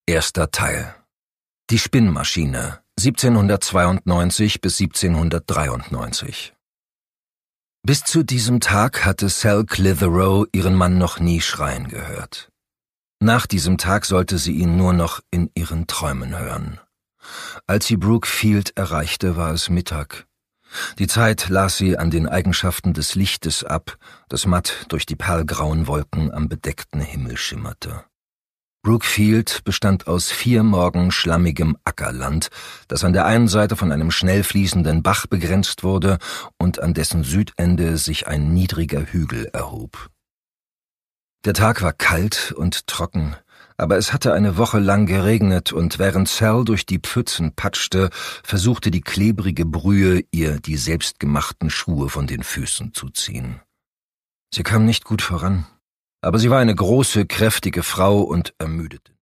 Erster Teil. Die Spinnmaschine, 1792 bis 1793. Bis zu diesem Tag hatte Sal Clitheroe ihren Mann noch nie schreien gehört. Nach diesem Tag sollte sie ihn nur noch in ihren Träumen hören. Als sie Brookfield erreichte, war es Mittag. Die Zeit las sie an den Eigenschaften des Lichtes ab, das matt durch die perlgrauen Wolken am bedeckten Himmel schimmerte. Brookfield bestand aus 4 Morgen schlammigem Ackerland, das an der einen Seite von einem schnell fließenden Bach begrenzt wurde und an dessen Südende sich ein niedriger Hügel erhob. Der Tag war kalt und trocken, aber es hatte eine Woche lang geregnet und während Sal durch die Pfützen patschte, versuchte die klebrige Brühe ihr die selbstgemachten Schuhe von den Füßen zu ziehen. Sie kam nicht gut voran. Aber sie war eine große, kräftige Frau und ermüdete.